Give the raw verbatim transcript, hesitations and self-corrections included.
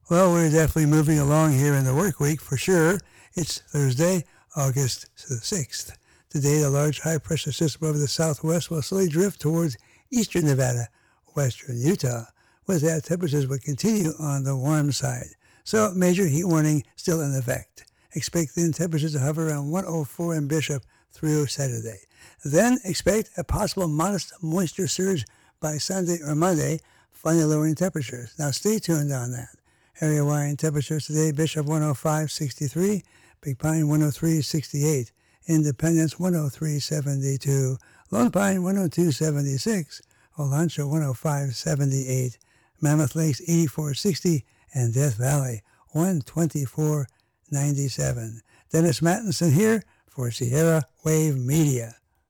Well, we're definitely moving along here in the work week for sure. It's Thursday, August the sixth. Today, the large high pressure system over the southwest will slowly drift towards eastern Nevada, western Utah, with that temperatures will continue on the warm side. So, major heat warning still in effect. Expect then temperatures to hover around one oh four in Bishop through Saturday. Then expect a possible modest moisture surge by Sunday or Monday, finally lowering temperatures. Now stay tuned on that. Area-wide temperatures today, Bishop one oh five point six three, Big Pine one oh three point six eight, Independence one oh three point seven two, Lone Pine one oh two point seven six, Olancho one oh five point seven eight, Mammoth Lakes eighty-four point sixty, and Death Valley one twenty-four point nine seven. Dennis Mattinson here for Sierra Wave Media.